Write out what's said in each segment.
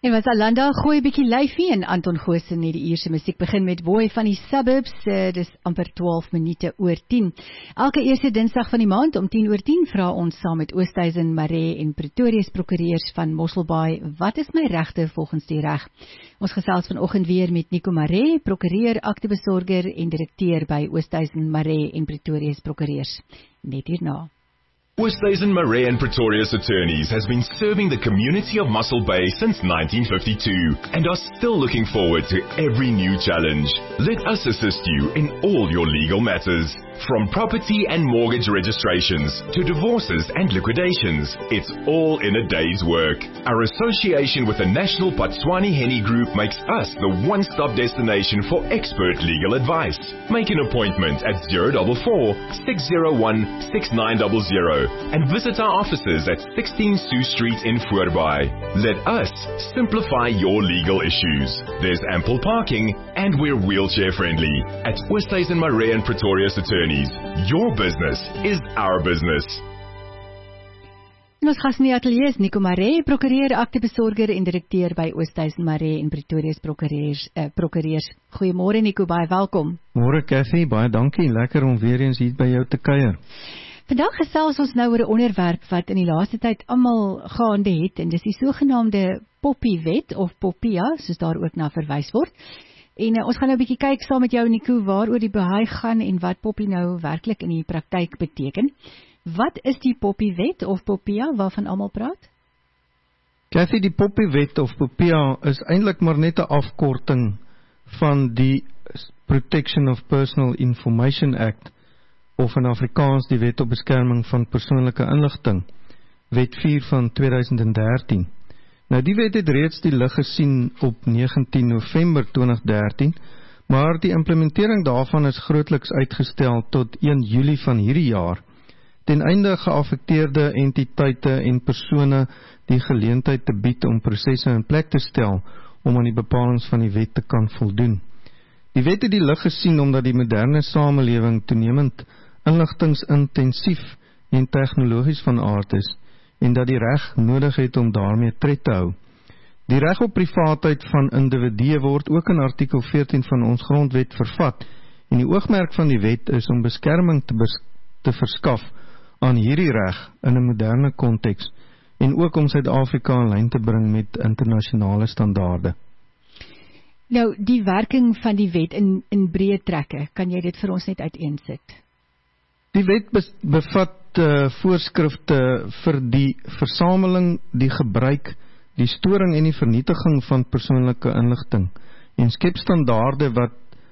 En was Alanda gooi 'n bietjie lyfie en Anton Goosen net die eerste musiek begin met Boy van die Suburbs, dis amper 12 minute oor 10. Elke eerste Dinsdag van die maand om 10 oor 10 vra ons saam met Oosthuizen, Maree en Pretorius prokureurs van Mosselbaai, wat is my regte volgens die reg? Ons gesels vanoggend weer met Nico Maree, prokureur, aktebesorger en direkteur by Oosthuizen, Maree en Pretorius prokureurs. Net hierna. Oosthuizen, Maree and Pretorius Attorneys has been serving the community of Mossel Bay since 1952 and are still looking forward to every new challenge. Let us assist you in all your legal matters. From property and mortgage registrations to divorces and liquidations, it's all in a day's work. Our association with the National Patswani Henny Group makes us the one-stop destination for expert legal advice. Make an appointment at 044 601 6900 and visit our offices at 16 Sioux Street in Voorbaai. Let us simplify your legal issues. There's ample parking and we're wheelchair friendly. At Oosthuizen, Maree and Pretorius Attorneys, your business is our business. En ons gas in die ateljee is Nico Maree, prokureur, aktebesorger en direkteur by Oosthuizen, Maree en Pretorius prokureurs. Goeiemôre Nico, baie welkom. Môre Cathy, baie dankie, lekker om weer eens hier by jou te kuier. Vandag gesels ons nou oor 'n onderwerp wat in die laaste tyd almal gaande het, en dis die sogenaamde Poppy-wet of Poppia, soos daar ook na verwys word. En ons gaan nou 'n bietjie kyk saam met jou Nico waaroor die behaai gaan en wat Poppy nou werklik in die praktyk beteken. Wat is die Poppy-wet of Poppia waarvan almal praat? Cathy, die Poppy-wet of Poppia is eintlik maar net 'n afkorting van die Protection of Personal Information Act, of in Afrikaans die Wet op Beskerming van Persoonlike Inligting, Wet 4 van 2013. Nou die wet het reeds die lig gesien op 19 November 2013, maar die implementering daarvan is grootliks uitgestel tot 1 Julie van hierdie jaar, ten einde geaffekteerde entiteite en persone die geleentheid te bied om prosesse in plek te stel om aan die bepalings van die wet te kan voldoen. Die wet het die lig gesien omdat die moderne samelewing toenemend inligtingsintensief en tegnologies van aard is, en dat die reg nodig het om daarmee tred te hou. Die reg op privaatheid van individue word ook in artikel 14 van ons grondwet vervat, en die oogmerk van die wet is om beskerming te verskaf aan hierdie reg in 'n moderne konteks, en ook om Suid-Afrika in lyn te bring met internasionale standaarde. Nou, die werking van die wet in breë trekke, kan jy dit vir ons net uiteensit? Die wet bevat voorskrifte vir die versameling, die gebruik, die storing en die vernietiging van persoonlike inligting, en skep standaarde wat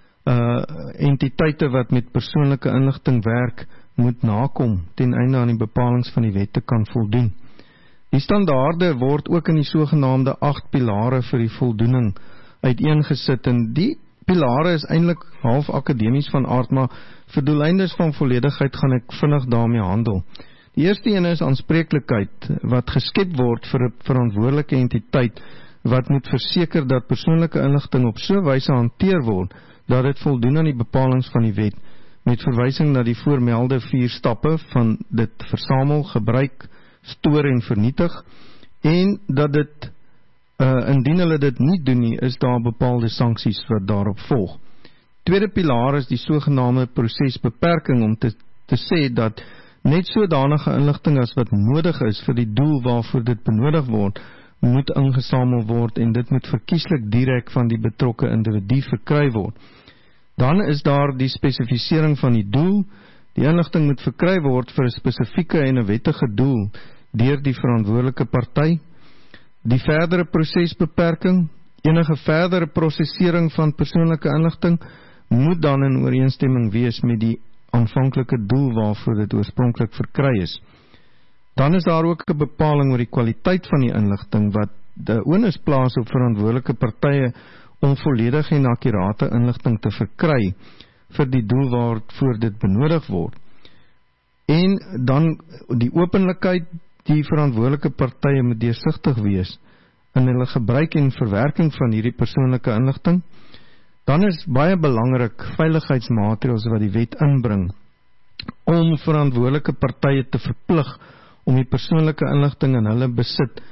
entiteite wat met persoonlike inligting werk, moet nakom ten einde aan die bepalings van die wet te kan voldoen. Die standaarde word ook in die sogenaamde 8 pilare vir die voldoening uiteengesit, en die pilare is eintlik half akademies van aard, maar vir doeleindes van volledigheid gaan ek vinnig daarmee handel. Die eerste een is aanspreeklikheid, wat geskep word vir 'n verantwoordelike entiteit, wat moet verseker dat persoonlike inligting op so wyse hanteer word, dat dit voldoen aan die bepalings van die wet, met verwysing na die voormelde 4 stappe van dit versamel, gebruik, stoor en vernietig, en dat dit indien hulle dit nie doen nie, is daar bepaalde sanksies wat daarop volg. Tweede pilaar is die sogenaamde prosesbeperking, om te sê dat net sodanige inligting as wat nodig is vir die doel waarvoor dit benodig word, moet ingesamel word, en dit moet verkieslik direk van die betrokke individu verkry word. Dan is daar die spesifisering van die doel. Die inligting moet verkry word vir 'n spesifieke en 'n wettige doel deur die verantwoordelike party. Die verdere prosesbeperking, enige verdere prosesering van persoonlike inligting, moet dan in ooreenstemming wees met die aanvanklike doel waarvoor dit oorspronklik verkry is. Dan is daar ook 'n bepaling oor die kwaliteit van die inligting, wat die onus plaas op verantwoordelike partye om volledige en akkurate inligting te verkry vir die doel waarvoor dit benodig word. En dan die openlikheid, die verantwoordelike partye moet deursigtig wees in hulle gebruik en verwerking van hierdie persoonlike inligting. Dan is baie belangrik veiligheidsmaatreëls wat die wet inbring om verantwoordelike partye te verplig om die persoonlike inligting in hulle besit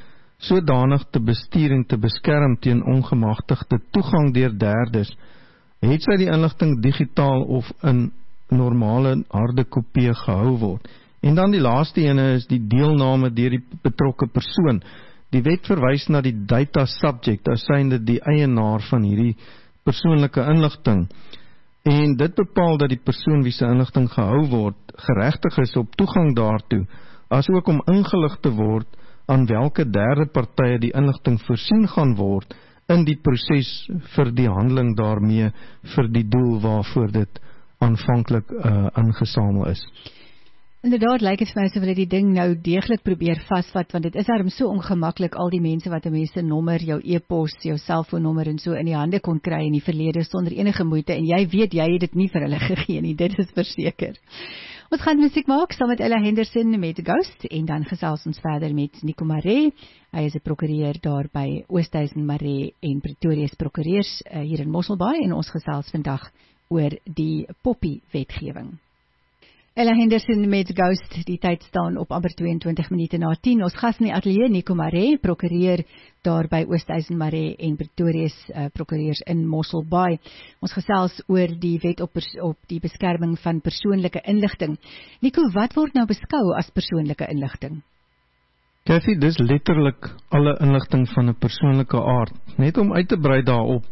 sodanig te bestuur en te beskerm teen ongemagtigde toegang deur derdes, het sy die inligting digitaal of in normale harde kopie gehou word. En dan die laaste ene is die deelname deur die betrokke persoon. Die wet verwys na die data subject as synde die eienaar van hierdie persoonlike inligting. En dit bepaal dat die persoon wie se inligting gehou word, geregtig is op toegang daartoe, as ook om ingelig te word aan watter derde partye die inligting voorsien gaan word in die proses vir die handeling daarmee vir die doel waarvoor dit aanvanklik ingesamel is. Inderdaad, lyk het vir my asof hulle die ding nou deeglik probeer vasvat, want dit is daarom so ongemaklik, al die mense wat 'n mens se nommer, jou e-pos, jou selfoonnommer en so in die hande kon kry in die verlede sonder enige moeite, en jy weet, jy het dit nie vir hulle gegee nie, dit is verseker. Ons gaan musiek maak saam met Ella Henderson met Ghost, en dan gesels ons verder met Nico Maree. Hy is 'n prokureur daar by Oosthuizen Maree en Pretoria se prokureurs hier in Mosselbaai, en ons gesels vandag oor die Poppy wetgewing. Ella Henderson met Ghost, die tyd staan op amper 22 minute na 10. Ons gas in die ateljee, Nico Maree, prokureur daar by Oosthuizen Maree en Pretoria se prokureurs in Mosselbaai. Ons gesels oor die wet op die beskerming van persoonlike inligting. Nico, wat word nou beskou as persoonlike inligting? Kathy, dis letterlik alle inligting van 'n persoonlike aard. Net om uit te brei daarop,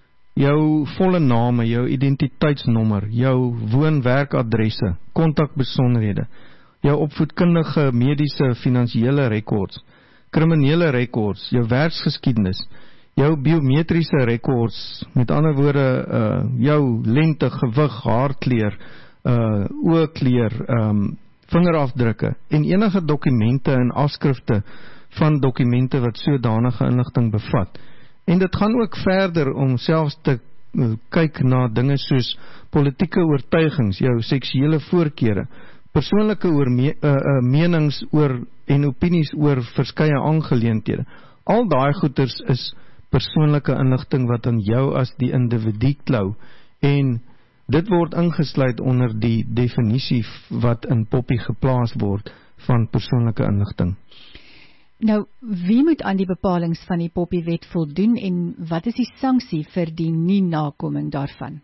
jou volle name, jou identiteitsnommer, jou woon-werkadresse, kontakbesonderhede, jou opvoedkundige, mediese, finansiële rekords, kriminele rekords, jou werksgeskiedenis, jou biometriese rekords, met ander woorde, jou lengte, gewig, haarkleur, oogkleur, vingerafdrukke en enige dokumente en afskrifte van dokumente wat sodanige inligting bevat. En dit gaan ook verder om selfs te kyk na dinge soos politieke oortuigings, jou seksuele voorkeure, persoonlike menings oor en opinies oor verskeie aangeleenthede. Al daai goeders is persoonlike inligting wat aan jou as die individu klou, en dit word ingesluit onder die definisie wat in Poppy geplaas word van persoonlike inligting. Nou, wie moet aan die bepalings van die Poppy wet voldoen en wat is die sanksie vir die nie nakoming daarvan?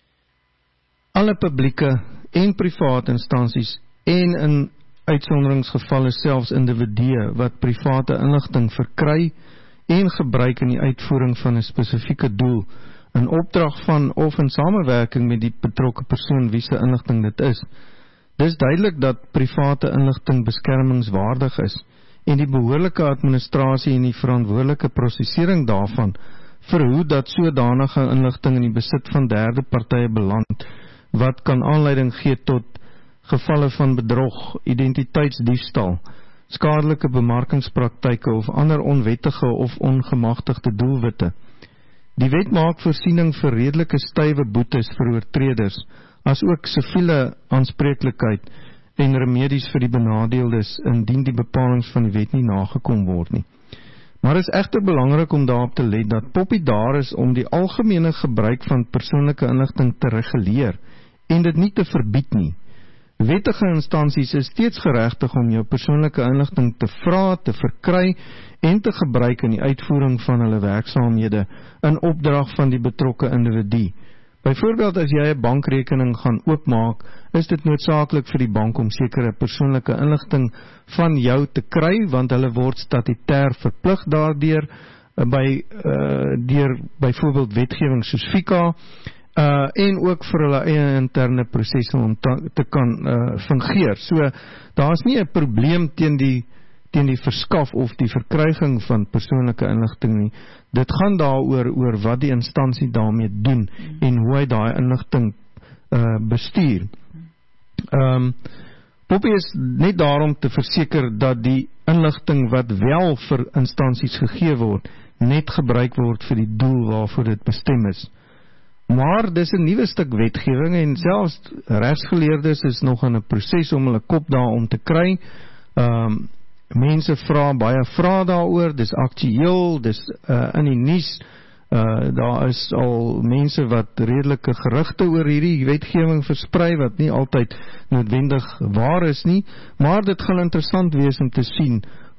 Alle publieke en private instansies en in uitsonderingsgevalle selfs individue wat private inligting verkry en gebruik in die uitvoering van 'n spesifieke doel, in opdrag van of in samewerking met die betrokke persoon wie se inligting dit is. Dis duidelik dat private inligting beskermingswaardig is en die behoorlike administrasie en die verantwoordelike prosesering daarvan verhoed dat sodanige inligting in die besit van derde partye beland, wat kan aanleiding gee tot gevalle van bedrog, identiteitsdiefstal, skadelike bemarkingspraktyke of ander onwettige of ongemagtigde doelwitte. Die wet maak voorsiening vir redelike stywe boetes vir oortreders, as ook siviele aanspreeklikheid en remedies vir die benadeeldes indien die bepalings van die wet nie nagekom word nie. Maar is egter belangrik om daarop te let dat Poppy daar is om die algemene gebruik van persoonlike inligting te reguleer en dit nie te verbied nie. Wettige instansies is steeds geregtig om jou persoonlike inligting te vra, te verkry en te gebruik in die uitvoering van hulle werksaamhede in opdrag van die betrokke individu. Byvoorbeeld as jy 'n bankrekening gaan oopmaak, is dit noodsaaklik vir die bank om sekere persoonlike inligting van jou te kry, want hulle word statutêr verplig daardeur deur byvoorbeeld wetgewing soos FICA, en ook vir hulle eie interne prosesse om te kan fungeer. So, daar is nie 'n probleem teen die verskaf of die verkryging van persoonlike inligting nie. Dit gaan daaroor wat die instansie daarmee doen en hoe hy daai inligting bestuur. Poppy is net daarom te verseker dat die inligting wat wel vir instansies gegee word, net gebruik word vir die doel waarvoor dit bestem is. Maar dis 'n nuwe stuk wetgewing en selfs regsgeleerdes is nog in 'n proses om hulle kop daarom te kry. Mense vra baie vrae daaroor, dis aktueel, dis in die nuus. Daar is al mense wat redelike gerugte oor hierdie wetgewing versprei wat nie altyd noodwendig waar is nie, maar dit gaan interessant wees om te sien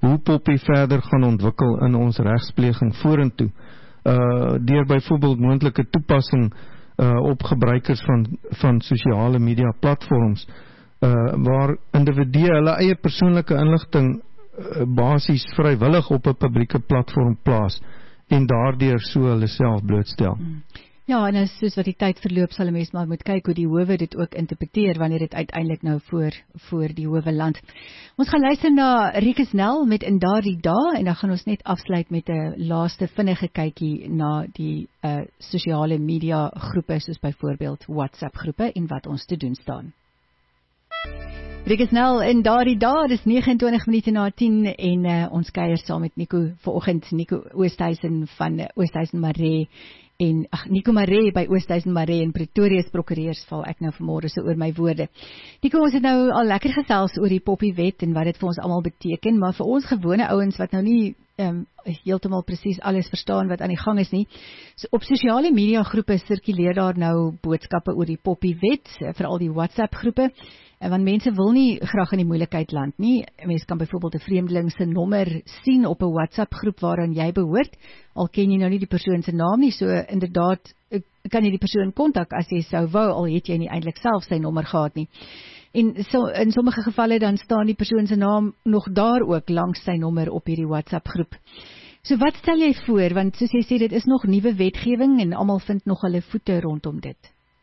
hoe Poppy verder gaan ontwikkel in ons regspleging vorentoe. Deur byvoorbeeld moontlike toepassing op gebruikers van sosiale media platforms, waar individue hulle eie persoonlike inligting basies vrywillig op 'n publieke platform plaas en daardeur so hulle self blootstel. Ja, en soos wat die tyd verloop, sal 'n mens maar moet kyk hoe die howe dit ook interpreteer wanneer dit uiteindelik nou voor die howe land. Ons gaan luister na Rikus Nel met In Daardie Dae en dan gaan ons net afsluit met 'n laaste vinnige kykie na die sosiale media groepe soos byvoorbeeld WhatsApp groepe en wat ons te doen staan. Rikus Nel In Daardie Dae, dis 29 minute na 10 en ons kuier saam met Nico vanoggend, Nico Oosthuizen van Oosthuizen Maree en Nico Maree by Oosthuizen Maree en Pretoria se prokureurs, val ek nou vanmôre so oor my woorde. Nico, ons het nou al lekker gesels oor die Poppy wet en wat dit vir ons almal beteken, maar vir ons gewone ouens wat nou nie heeltemal presies alles verstaan wat aan die gang is nie. So, op sosiale media groepe sirkuleer daar nou boodskappe oor die Poppy wet, veral die WhatsApp groepe. Want mense wil nie graag in die moeilikheid land nie. Mense kan byvoorbeeld 'n vreemdeling se nommer sien op 'n WhatsApp groep waaraan jy behoort, al ken jy nou nie die persoon se naam nie, so inderdaad kan jy die persoon kontak as jy sou wou, al het jy nie eintlik self sy nommer gehad nie. En so in sommige gevalle dan staan die persoon se naam nog daar ook langs sy nommer op hierdie WhatsApp groep. So wat stel jy voor, want soos jy sê, dit is nog nuwe wetgewing en almal vind nog hulle voete rondom dit.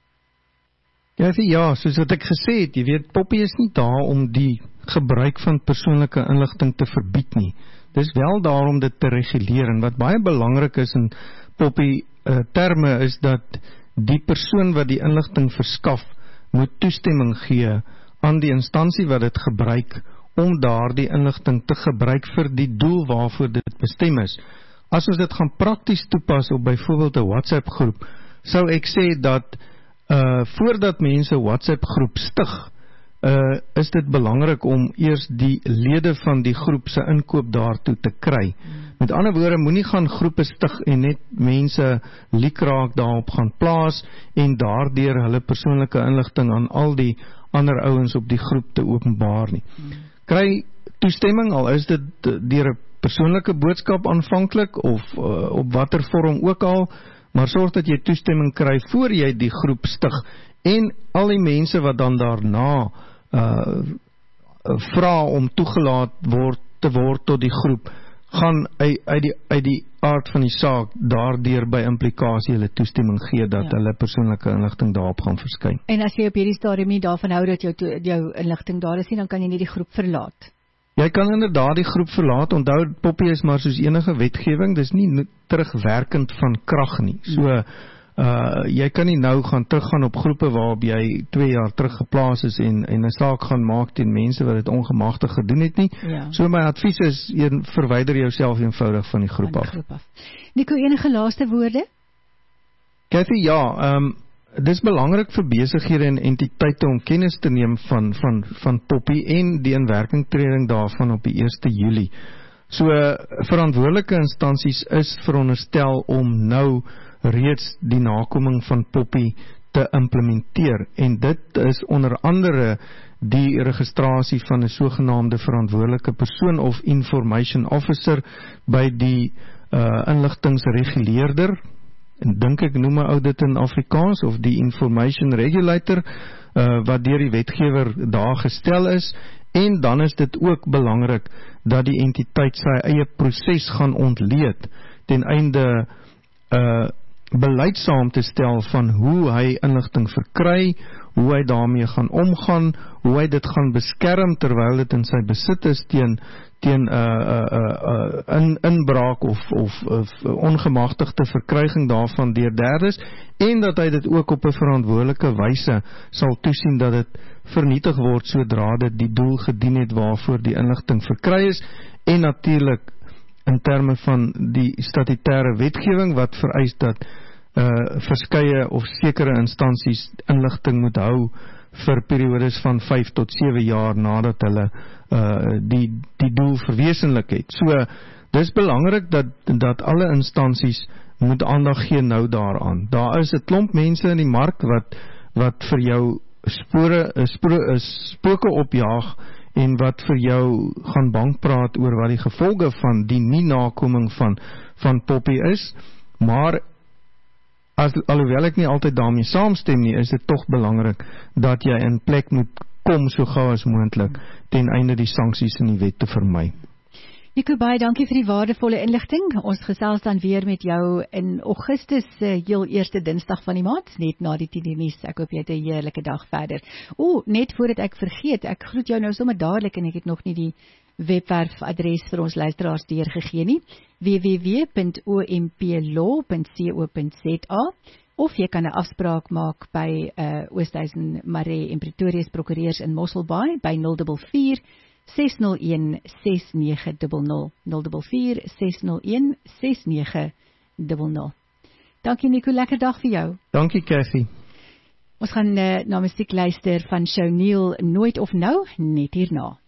Ja, soos wat ek gesê het, jy weet, Poppy is nie daar om die gebruik van persoonlike inligting te verbied nie. Dis wel daar om dit te reguleer, en wat baie belangrik is in Poppy terme is dat die persoon wat die inligting verskaf, moet toestemming gee aan die instansie wat dit gebruik, om daardie inligting te gebruik vir die doel waarvoor dit bestem is. As ons dit gaan prakties toepas op byvoorbeeld 'n WhatsApp groep, sou ek sê dat voordat mense WhatsApp groep stig, is dit belangrik om eers die lede van die groep se inkoop daartoe te kry. Met ander woorde, moenie gaan groepe stig en net mense liekraak daarop gaan plaas en daardeur hulle persoonlike inligting aan al die ander ouens op die groep te openbaar nie. Kry toestemming, al is dit deur 'n persoonlike boodskap aanvanklik of op watter vorm ook al, maar sorg dat jy toestemming kry voor jy die groep stig, en al die mense wat dan daarna vra om toegelaat te word tot die groep, gaan uit die aard van die saak daardeur by implikasie hulle toestemming gee dat hulle persoonlike inligting daarop gaan verskyn. En as jy op hierdie stadium nie daarvan hou dat jou inligting daar is nie, dan kan jy nie die groep verlaat. Jy kan inderdaad die groep verlaat. Onthou, Poppy is maar soos enige wetgewing, dis nie terugwerkend van krag nie. So, jy kan nie nou teruggaan op groepe waarop jy 2 jaar terug geplaas is en 'n saak gaan maak teen mense wat dit ongemagtig gedoen het nie. Ja. So my advies is, verwyder jouself eenvoudig van die groep af. Nico, enige laaste woorde? Kathy, dis belangrik vir besighede en entiteite om kennis te neem van Poppy en die inwerkingtreding daarvan op die 1 Julie. So, verantwoordelike instansies is veronderstel om nou reeds die nakoming van Poppy te implementeer, en dit is onder andere die registrasie van 'n sogenaamde verantwoordelike persoon of information officer by die inligtingsreguleerder, en dink ek noem ou dit in Afrikaans, of die information regulator, wat deur die wetgewer daar gestel is. En dan is dit ook belangrik dat die entiteit sy eie proses gaan ontleed ten einde beleid saam te stel van hoe hy inligting verkry, hoe hy daarmee gaan omgaan, hoe hy dit gaan beskerm terwyl dit in sy besit is teen inbraak of ongemagtigde verkryging daarvan deur derdes, en dat hy dit ook op 'n verantwoordelike wyse sal toesien dat dit vernietig word sodra dit die doel gedien het waarvoor die inligting verkry is, en natuurlik in terme van die statutêre wetgewing wat vereis dat verskeie of sekere instansies inligting moet hou vir periodes van 5 tot 7 jaar nadat hulle die doel verwesenlik het. So, dis belangrik dat alle instansies moet aandag gee nou daaraan. Daar is 'n klomp mense in die mark wat vir jou spooke opjaag en wat vir jou gaan bankpraat oor wat die gevolge van die nie nakoming van Poppy is, maar alhoewel ek nie altyd daarmee saamstem nie, is dit tog belangrik dat jy in plek moet kom so gou as moontlik ten einde die sanksies in die wet te vermy. Nico, baie dankie vir die waardevolle inligting. Ons gesels dan weer met jou in Augustus, heel eerste Dinsdag van die maand, net na die 10 nuus. Ek hoop jy het 'n heerlike dag verder. Net voordat ek vergeet, ek groet jou nou sommer dadelik en ek het nog nie die webwerfadres vir ons luisteraars deurgegee nie. www.omplaw.co.za of jy kan 'n afspraak maak by Oosthuizen, Maree en Pretoria prokureurs in Mosselbaai by 044 601 6900 044 601 6900. Dankie Nico, lekker dag vir jou. Dankie Cathy. Ons gaan na musiek luister van Shoneel, Nooit of Nou, net hierna.